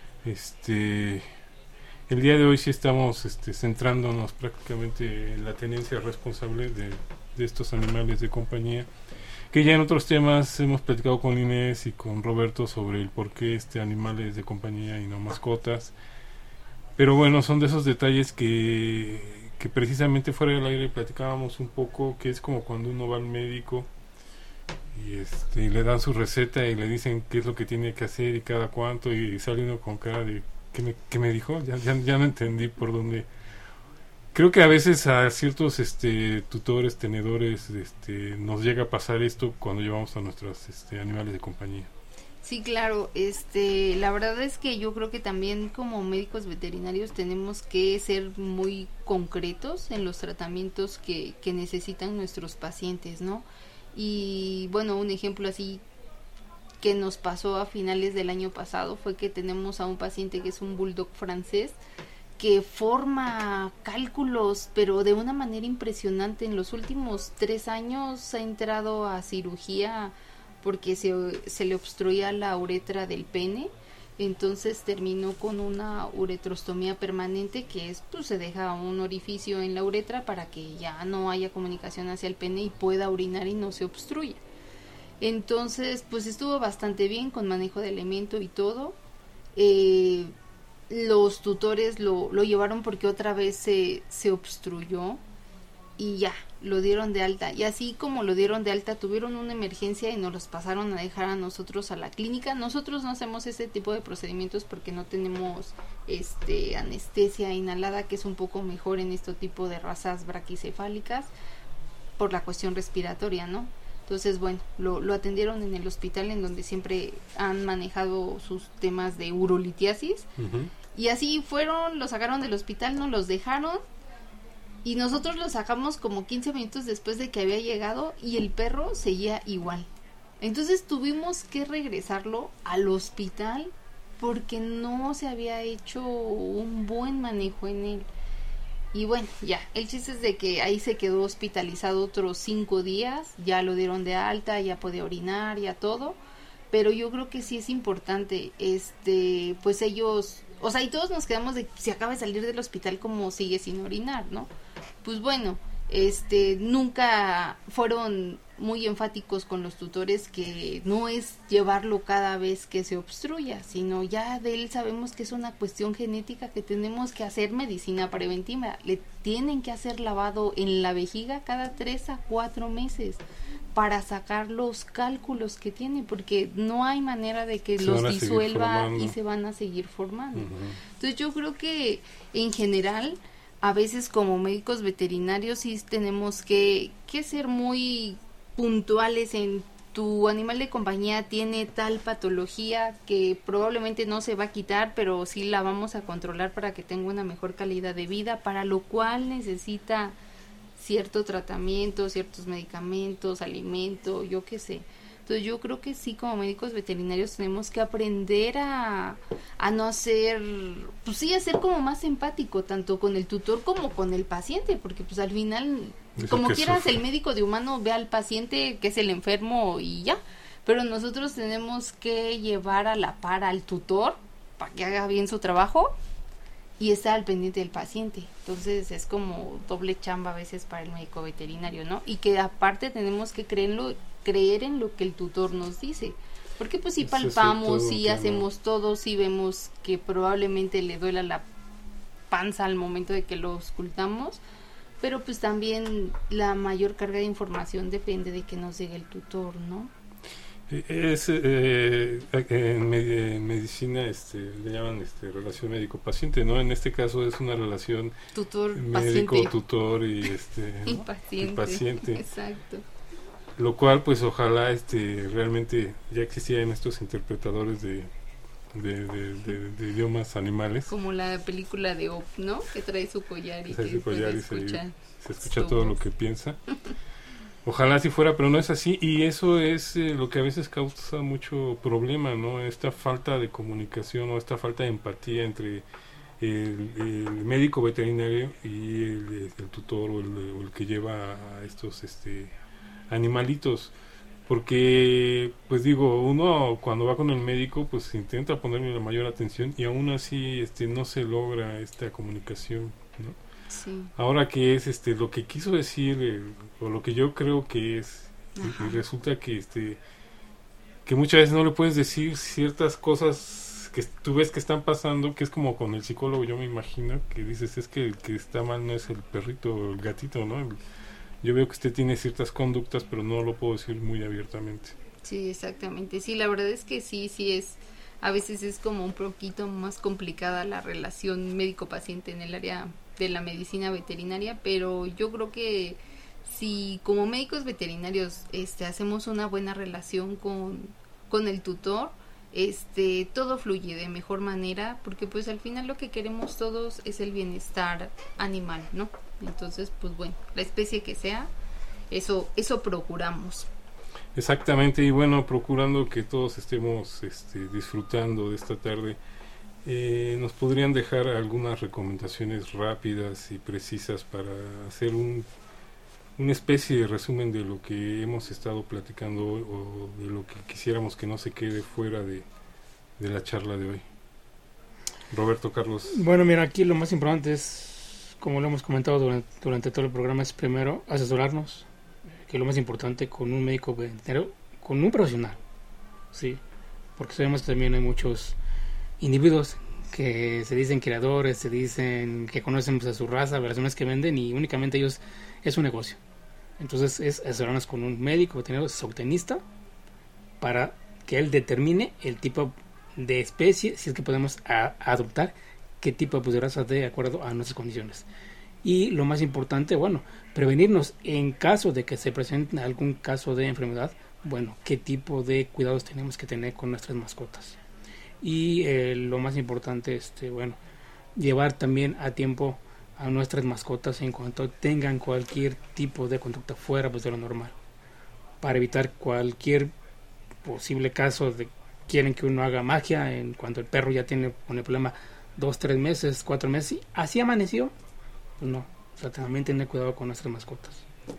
este el día de hoy sí estamos este, centrándonos prácticamente en la tenencia responsable de, de estos animales de compañía, que ya en otros temas hemos platicado con Inés y con Roberto sobre el por qué este animales de compañía y no mascotas. Pero bueno, son de esos detalles que, que precisamente fuera del aire platicábamos un poco, que es como cuando uno va al médico y, este, y le dan su receta y le dicen qué es lo que tiene que hacer y cada cuánto, y sale uno con cara de ¿qué me, qué me dijo? Ya, ya, ya no entendí por dónde. Creo que a veces a ciertos este, tutores, tenedores, este, nos llega a pasar esto cuando llevamos a nuestros este, animales de compañía. Sí, claro, este, la verdad es que yo creo que también como médicos veterinarios tenemos que ser muy concretos en los tratamientos que, que necesitan nuestros pacientes, ¿no? Y bueno, un ejemplo así que nos pasó a finales del año pasado fue que tenemos a un paciente que es un bulldog francés que forma cálculos, pero de una manera impresionante. En los últimos tres años ha entrado a cirugía porque se, se le obstruía la uretra del pene, entonces terminó con una uretrostomía permanente, que es, pues se deja un orificio en la uretra para que ya no haya comunicación hacia el pene y pueda orinar y no se obstruya. Entonces, pues estuvo bastante bien con manejo de alimento y todo. Eh, los tutores lo, lo llevaron porque otra vez se, se obstruyó y ya, lo dieron de alta. Y así como lo dieron de alta, tuvieron una emergencia y nos los pasaron a dejar a nosotros a la clínica. Nosotros no hacemos ese tipo de procedimientos porque no tenemos este anestesia inhalada, que es un poco mejor en este tipo de razas braquicefálicas por la cuestión respiratoria, ¿no? Entonces, bueno, lo, lo atendieron en el hospital en donde siempre han manejado sus temas de urolitiasis. Uh-huh. Y así fueron, lo sacaron del hospital, nos los dejaron. Y nosotros lo sacamos como quince minutos después de que había llegado y el perro seguía igual. Entonces tuvimos que regresarlo al hospital porque no se había hecho un buen manejo en él. Y bueno, ya, el chiste es de que ahí se quedó hospitalizado otros cinco días, ya lo dieron de alta, ya podía orinar, ya todo. Pero yo creo que sí es importante, este, pues ellos, o sea, y todos nos quedamos de que se acaba de salir del hospital como sigue sin orinar, ¿no? Pues bueno, este, nunca fueron muy enfáticos con los tutores que no es llevarlo cada vez que se obstruya, sino ya de él sabemos que es una cuestión genética que tenemos que hacer medicina preventiva. Le tienen que hacer lavado en la vejiga cada tres a cuatro meses para sacar los cálculos que tiene, porque no hay manera de que se los disuelva y se van a seguir formando. Uh-huh. Entonces yo creo que en general a veces como médicos veterinarios sí tenemos que, que ser muy puntuales en tu animal de compañía tiene tal patología que probablemente no se va a quitar, pero sí la vamos a controlar para que tenga una mejor calidad de vida, para lo cual necesita cierto tratamiento, ciertos medicamentos, alimento, yo qué sé. Entonces yo creo que sí, como médicos veterinarios tenemos que aprender a, a no hacer, pues sí, a ser como más empático, tanto con el tutor como con el paciente, porque pues al final, Eso como que quieras, sufre. el médico de humano ve al paciente que es el enfermo y ya, pero nosotros tenemos que llevar a la par al tutor para que haga bien su trabajo y estar al pendiente del paciente. Entonces es como doble chamba a veces para el médico veterinario, ¿no? Y que aparte tenemos que creerlo, creer en lo que el tutor nos dice, porque pues si palpamos, si hacemos todo, si vemos que probablemente le duela la panza al momento de que lo auscultamos, pero pues también la mayor carga de información depende de que nos diga el tutor, ¿no? Es, eh, en, med- en medicina este, le llaman este, relación médico-paciente, ¿no? En este caso es una relación médico-tutor y, este, y ¿no? paciente. y paciente. Exacto. Lo cual, pues, ojalá este, realmente ya existieran estos interpretadores de, de, de, de, de idiomas animales. Como la película de Op, ¿no? Que trae su collar y Trae que su collar puede y se, escuchar se escucha todo lo que piensa. Ojalá así fuera, pero no es así, y eso es eh, lo que a veces causa mucho problema, ¿no? Esta falta de comunicación o esta falta de empatía entre el, el médico veterinario y el, el tutor o el, o el que lleva a estos este animalitos, porque pues digo, uno cuando va con el médico pues intenta ponerle la mayor atención y aún así este no se logra esta comunicación, ¿no? Sí. Ahora que es este lo que quiso decir eh, o lo que yo creo que es y, y resulta que este que muchas veces no le puedes decir ciertas cosas que tú ves que están pasando, que es como con el psicólogo, yo me imagino que dices es que el que está mal no es el perrito o el gatito, ¿no? El, yo veo que usted tiene ciertas conductas pero no lo puedo decir muy abiertamente. Sí, exactamente. Sí, la verdad es que sí, sí es, a veces es como un poquito más complicada la relación médico-paciente en el área de la medicina veterinaria, pero yo creo que si como médicos veterinarios este hacemos una buena relación con, con el tutor, este todo fluye de mejor manera, porque pues al final lo que queremos todos es el bienestar animal, ¿no? Entonces, pues bueno, la especie que sea, eso eso procuramos. Exactamente, y bueno, procurando que todos estemos este, disfrutando de esta tarde. Eh, ¿Nos podrían dejar algunas recomendaciones rápidas y precisas para hacer un, una especie de resumen de lo que hemos estado platicando hoy o de lo que quisiéramos que no se quede fuera de, de la charla de hoy? Roberto, Carlos. Bueno, mira, aquí lo más importante es, como lo hemos comentado durante, durante todo el programa, es primero asesorarnos, que es lo más importante, con un médico veterinario, con un profesional, ¿sí? Porque sabemos que también hay muchos individuos que se dicen creadores, se dicen que conocen pues, a su raza, versiones que venden y únicamente ellos es un negocio. Entonces es asesorarnos con un médico veterinario zootecnista para que él determine el tipo de especie, si es que podemos a, adoptar qué tipo pues, de raza de acuerdo a nuestras condiciones. Y lo más importante, bueno, prevenirnos en caso de que se presente algún caso de enfermedad, bueno, qué tipo de cuidados tenemos que tener con nuestras mascotas. Y eh, lo más importante, este, bueno, llevar también a tiempo a nuestras mascotas en cuanto tengan cualquier tipo de conducta fuera pues, de lo normal, para evitar cualquier posible caso de quieren que uno haga magia en cuanto el perro ya tiene con el problema dos, tres meses, cuatro meses, y así amaneció. Pues no, o sea, también tener cuidado con nuestras mascotas.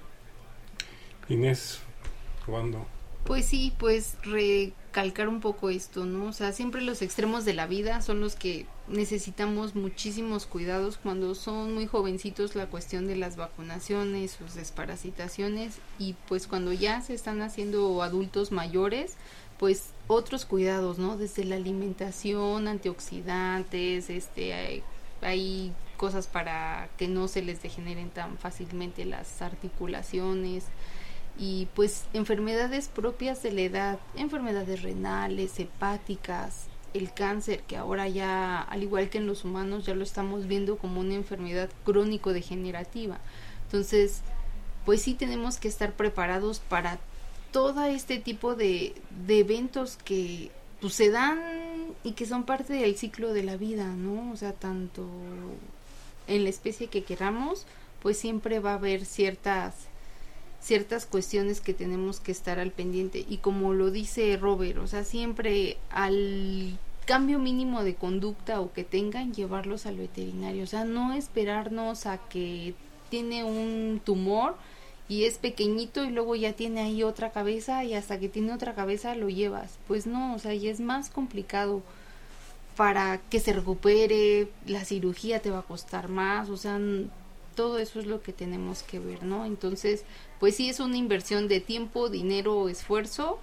Inés, ¿cuándo? Pues sí, pues recalcar un poco esto, ¿no? O sea, siempre los extremos de la vida son los que necesitamos muchísimos cuidados. Cuando son muy jovencitos, la cuestión de las vacunaciones, sus desparasitaciones, y pues cuando ya se están haciendo adultos mayores, pues otros cuidados, ¿no? Desde la alimentación, antioxidantes, este, hay, hay cosas para que no se les degeneren tan fácilmente las articulaciones, y pues enfermedades propias de la edad, enfermedades renales, hepáticas, el cáncer, que ahora ya, al igual que en los humanos, ya lo estamos viendo como una enfermedad crónico-degenerativa. Entonces, pues sí tenemos que estar preparados para todo este tipo de, de eventos que pues se dan y que son parte del ciclo de la vida, ¿no? O sea, tanto en la especie que queramos, pues siempre va a haber ciertas ciertas cuestiones que tenemos que estar al pendiente, y como lo dice Robert, o sea, siempre al cambio mínimo de conducta o que tengan, llevarlos al veterinario, o sea, no esperarnos a que tiene un tumor y es pequeñito y luego ya tiene ahí otra cabeza y hasta que tiene otra cabeza lo llevas, pues no, o sea, y es más complicado para que se recupere, la cirugía te va a costar más, o sea, todo eso es lo que tenemos que ver, ¿no? Entonces, pues sí es una inversión de tiempo, dinero, esfuerzo,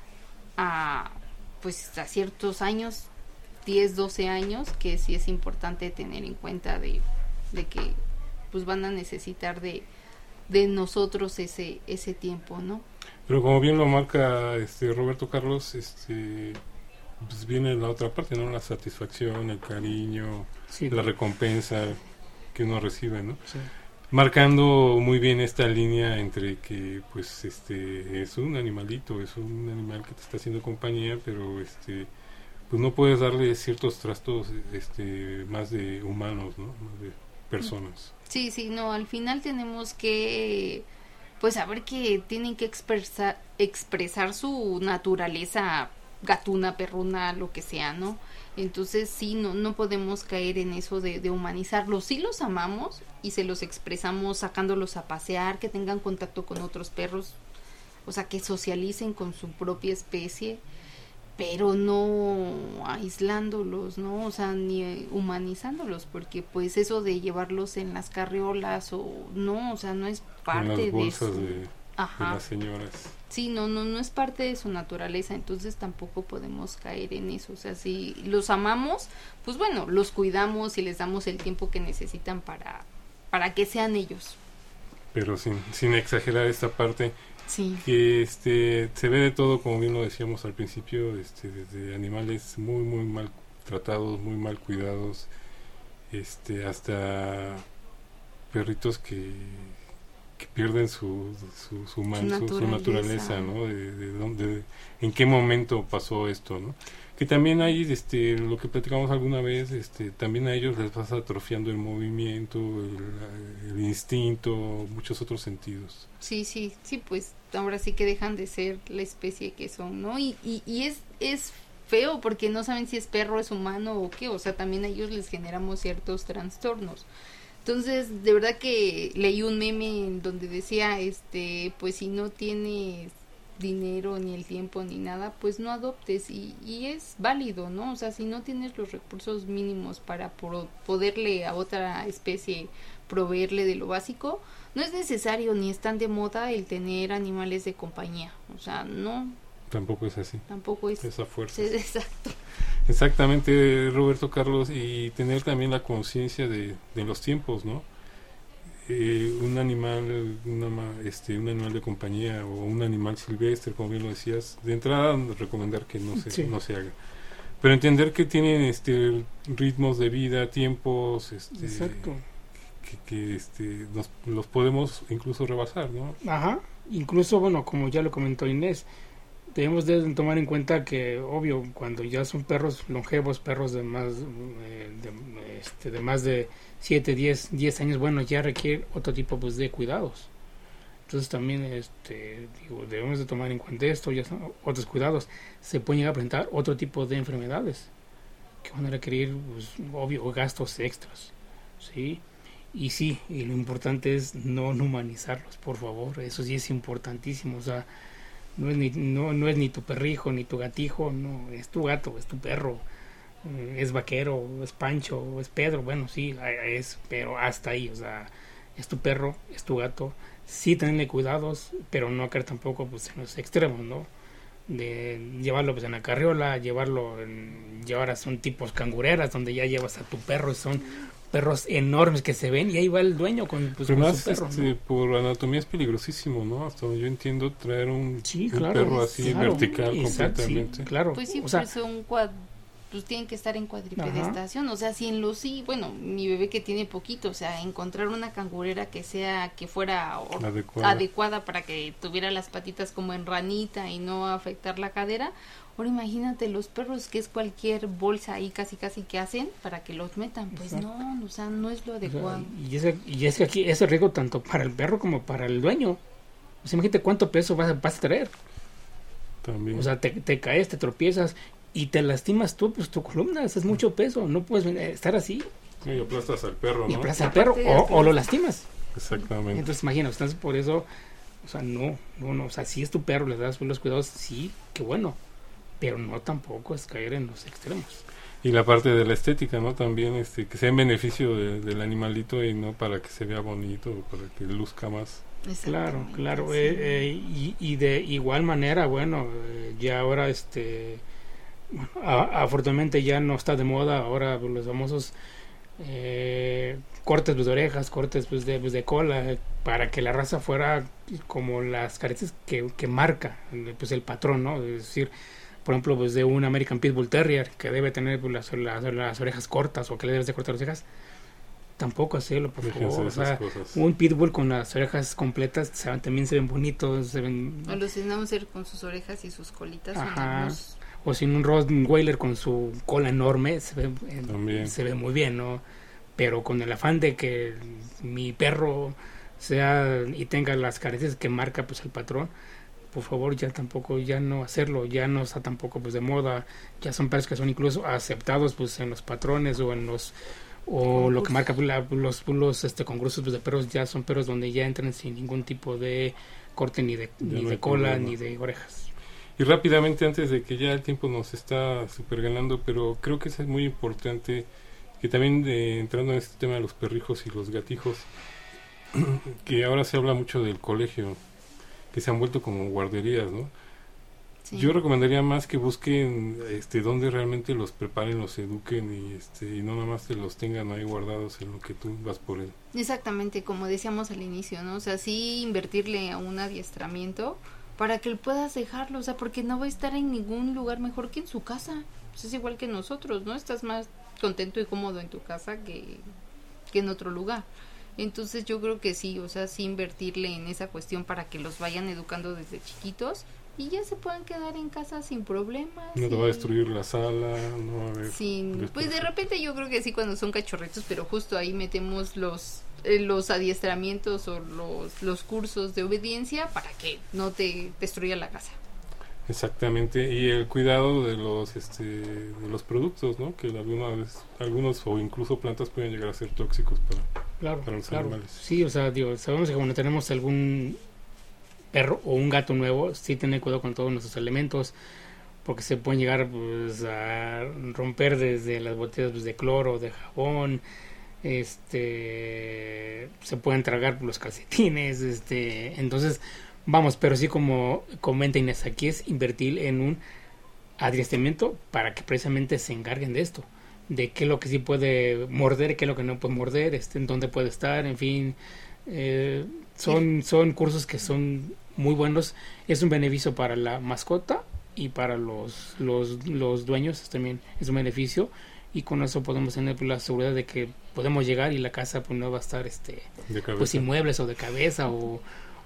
a pues a ciertos años, diez, doce años, que sí es importante tener en cuenta de, de que pues van a necesitar de, de nosotros ese ese tiempo, ¿no? Pero como bien lo marca este Roberto Carlos, este pues viene la otra parte, ¿no? La satisfacción, el cariño, sí, la recompensa que uno recibe, ¿no? Sí. Marcando muy bien esta línea entre que pues este es un animalito, es un animal que te está haciendo compañía, pero este pues no puedes darle ciertos trastos este más de humanos, ¿no? Más de personas. Sí, sí, no, al final tenemos que pues saber que tienen que expresar expresar su naturaleza gatuna, perruna, lo que sea, ¿no? Entonces sí, no no podemos caer en eso de, de humanizarlos. Sí los amamos y se los expresamos sacándolos a pasear, que tengan contacto con otros perros, o sea, que socialicen con su propia especie, pero no aislándolos, ¿no? O sea, ni humanizándolos, porque pues eso de llevarlos en las carriolas o no, o sea, no es parte en las bolsas de eso. De, Ajá. de las señoras. Sí, no, no, no es parte de su naturaleza, entonces tampoco podemos caer en eso. O sea, si los amamos, pues bueno, los cuidamos y les damos el tiempo que necesitan para, para que sean ellos. Pero sin, sin exagerar esta parte, sí, que este se ve de todo, como bien lo decíamos al principio, este desde animales muy muy mal tratados, muy mal cuidados, este hasta perritos que que pierden su su su, man, su, naturaleza. su naturaleza, ¿no? De, de dónde, en qué momento pasó esto, ¿no? Que también hay, este, lo que platicamos alguna vez, este, también a ellos les vas atrofiando el movimiento, el, el instinto, muchos otros sentidos. Sí, sí, sí, pues ahora sí que dejan de ser la especie que son, ¿no? Y y, y es es feo porque no saben si es perro, es humano o qué, o sea, también a ellos les generamos ciertos trastornos. Entonces, de verdad que leí un meme en donde decía, este, pues si no tienes dinero, ni el tiempo, ni nada, pues no adoptes, y, y es válido, ¿no? O sea, si no tienes los recursos mínimos para pro- poderle a otra especie proveerle de lo básico, no es necesario ni es tan de moda el tener animales de compañía, o sea, no. Tampoco es así. Tampoco es. Esa fuerza. Es, exacto. Exactamente, Roberto Carlos, y tener también la conciencia de, de los tiempos, ¿no? Eh, un animal, una, este, un animal de compañía o un animal silvestre, como bien lo decías, de entrada recomendar que no se, sí. no se haga. Pero entender que tienen este ritmos de vida, tiempos, este, exacto, que, que este, nos, los podemos incluso rebasar, ¿no? Ajá, incluso, bueno, como ya lo comentó Inés, debemos de tomar en cuenta que, obvio, cuando ya son perros longevos, perros de más eh, de, este, de más de siete, diez, diez años, bueno, ya requiere otro tipo pues de cuidados. Entonces también este, digo, debemos de tomar en cuenta esto, ya son otros cuidados. Se pueden llegar a presentar otro tipo de enfermedades que van a requerir, pues, obvio, gastos extras, ¿sí? Y sí, y lo importante es no, no humanizarlos, por favor, eso sí es importantísimo, o sea, no es ni, no, no es ni tu perrijo, ni tu gatijo, no, es tu gato, es tu perro, es Vaquero, es Pancho, es Pedro, bueno, sí, es, pero hasta ahí, o sea, es tu perro, es tu gato, sí tenerle cuidados, pero no caer tampoco pues en los extremos, ¿no? De llevarlo pues en la carriola, llevarlo en, llevar a son tipos cangureras donde ya llevas a tu perro, son perros enormes que se ven y ahí va el dueño con, pues, con más, su perro, este, ¿no? Por anatomía es peligrosísimo, ¿no? Hasta donde yo entiendo, traer un, sí, un claro, perro así claro, vertical exacto, completamente. Sí, claro. Pues sí, o sea, pues son cuad pues tienen que estar en cuadripedestación, o sea, si en los sí, bueno, mi bebé que tiene poquito, o sea, encontrar una cangurera que sea, que fuera or, adecuada. adecuada para que tuviera las patitas como en ranita y no afectar la cadera. Ahora imagínate los perros que es cualquier bolsa ahí casi casi que hacen para que los metan, pues exacto. no, o sea, no es lo adecuado. O sea, y, es, y es que aquí es riesgo tanto para el perro como para el dueño. O sea, imagínate cuánto peso vas, vas a traer. También. O sea, te, te caes, te tropiezas y te lastimas tú, pues tu columna, es mucho peso, no puedes estar así. Y aplastas al perro, ¿no? Y aplastas al perro o, o lo lastimas. Exactamente. Entonces, imagina, entonces por eso, o sea, no, no, no, o sea, si es tu perro, le das los cuidados, sí, qué bueno, pero no tampoco es caer en los extremos. Y la parte de la estética, ¿no? También, este, que sea en beneficio de, del animalito y no para que se vea bonito, para que luzca más. Claro, claro, sí. eh, eh, y, y de igual manera, bueno, eh, ya ahora, este... Bueno, a, afortunadamente ya no está de moda ahora los famosos eh, cortes pues, de orejas, cortes pues, de, pues, de cola, para que la raza fuera como las características que, que marca pues, el patrón, ¿no? Es decir, por ejemplo, pues, de un American Pitbull Terrier que debe tener pues, las, las, las orejas cortas o que le debes de cortar las orejas, tampoco hacerlo, por favor. O sea, un pitbull con las orejas completas se, también se ven bonitos, se ven... O los Schnauzer con sus orejas y sus colitas. Ajá. Unos... O sin un Rottweiler con su cola enorme, se ve, eh, se ve muy bien, ¿no? Pero con el afán de que mi perro sea y tenga las características que marca pues el patrón, por favor ya tampoco, ya no hacerlo, ya no está tampoco pues de moda, ya son perros que son incluso aceptados pues en los patrones o en los o concursos. Lo que marca pues, la, los, los este concursos pues, de perros ya son perros donde ya entran sin ningún tipo de corte ni de, ni de cola problema. Ni de orejas. Y rápidamente, antes de que ya el tiempo nos está super ganando, pero creo que es muy importante que también eh, entrando en este tema de los perrijos y los gatijos, que ahora se habla mucho del colegio, que se han vuelto como guarderías, ¿no? Sí. Yo recomendaría más que busquen este donde realmente los preparen, los eduquen y este y no nada más te los tengan ahí guardados en lo que tú vas por él. Exactamente, como decíamos al inicio, ¿no? O sea, sí invertirle a un adiestramiento para que puedas dejarlo, o sea, porque no va a estar en ningún lugar mejor que en su casa. Pues es igual que nosotros, ¿no? Estás más contento y cómodo en tu casa que, que en otro lugar. Entonces yo creo que sí, o sea, sí invertirle en esa cuestión para que los vayan educando desde chiquitos y ya se puedan quedar en casa sin problemas. No te va a destruir la sala, no va a haber... Sin, pues de repente yo creo que sí cuando son cachorritos, pero justo ahí metemos los... los adiestramientos o los, los cursos de obediencia para que no te destruya la casa. Exactamente, y el cuidado de los este de los productos, ¿no? Que algunas algunos o incluso plantas pueden llegar a ser tóxicos para, claro, para los claro. animales. Sí, o sea, digo, sabemos que cuando tenemos algún perro o un gato nuevo, sí tener cuidado con todos nuestros elementos, porque se pueden llegar pues a romper desde las botellas pues, de cloro, de jabón, este se pueden tragar los calcetines, este entonces vamos, pero sí como comenta Inés, aquí es invertir en un adiestramiento para que precisamente se encarguen de esto, de qué es lo que sí puede morder, qué es lo que no puede morder, este, en dónde puede estar, en fin, eh, son, son cursos que son muy buenos, es un beneficio para la mascota y para los, los, los dueños también es un beneficio. Y con eso podemos tener la seguridad de que podemos llegar y la casa pues no va a estar este pues sin muebles o de cabeza o,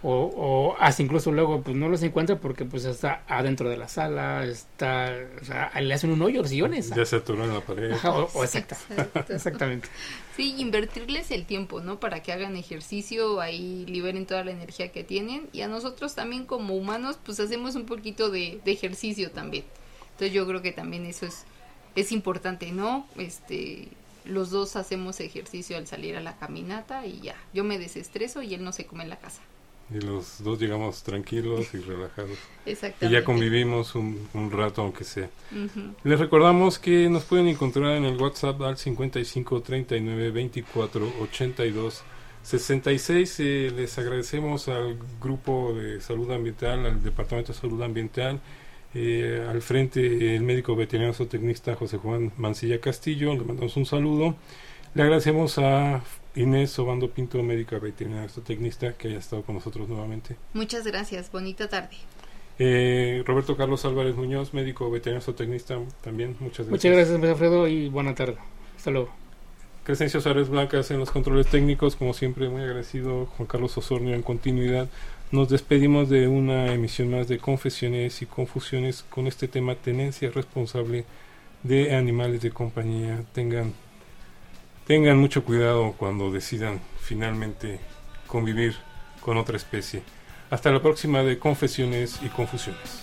O, o hasta incluso luego pues no los encuentra porque pues está adentro de la sala, está, o sea, le hacen un hoyo a los sillones. Ya se atoró en la pared. Ajá, o, o exacta. Exacto. Exactamente. Sí, invertirles el tiempo, ¿no? Para que hagan ejercicio, ahí liberen toda la energía que tienen. Y a nosotros también como humanos, pues hacemos un poquito de, de ejercicio también. Entonces yo creo que también eso es, es importante, ¿no? Este, los dos hacemos ejercicio al salir a la caminata y ya. Yo me desestreso y él no se come en la casa. Y los dos llegamos tranquilos y relajados. Exactamente. Y ya convivimos un, un rato, aunque sea. Uh-huh. Les recordamos que nos pueden encontrar en el WhatsApp al cincuenta y cinco, treinta y nueve, veinticuatro, ochenta y dos, sesenta y seis. Eh, les agradecemos al Grupo de Salud Ambiental, al Departamento de Salud Ambiental, eh, al frente el médico veterinario zootecnista José Juan Mancilla Castillo. Le mandamos un saludo. Le agradecemos a Inés Obando Pinto, médica veterinaria zootecnista, que haya estado con nosotros nuevamente. Muchas gracias, bonita tarde. Eh, Roberto Carlos Álvarez Muñoz, médico veterinario zootecnista, también, muchas gracias. Muchas gracias, Alfredo, y buena tarde. Hasta luego. Crescencio Suárez Blancas en los controles técnicos, como siempre, muy agradecido. Juan Carlos Osornio en continuidad. Nos despedimos de una emisión más de Confesiones y Confusiones con este tema: tenencia responsable de animales de compañía. Tengan Tengan mucho cuidado cuando decidan finalmente convivir con otra especie. Hasta la próxima de Confesiones y Confusiones.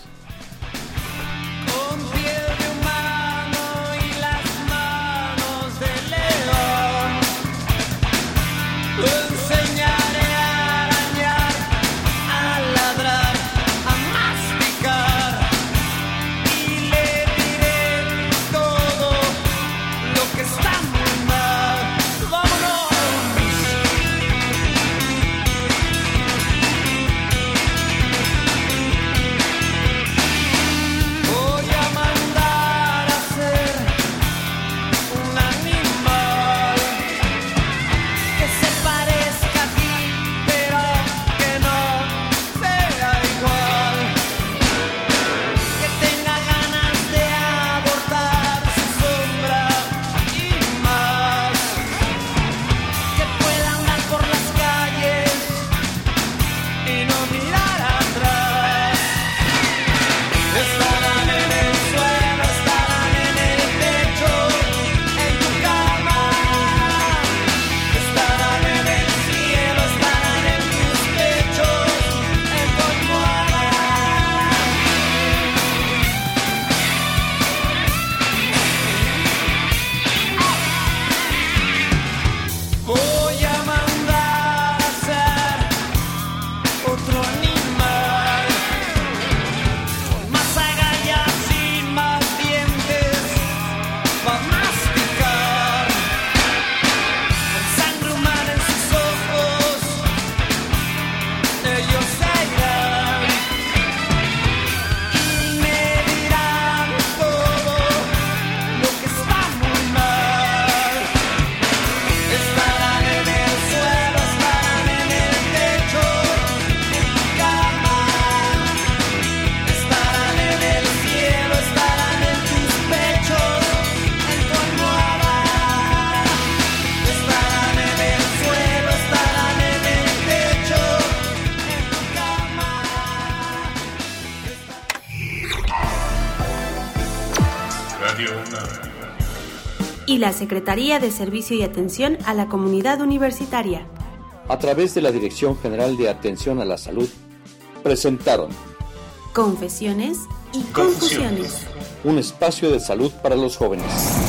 Y la Secretaría de Servicio y Atención a la Comunidad Universitaria, a través de la Dirección General de Atención a la Salud, presentaron Confesiones y Confusiones, un espacio de salud para los jóvenes.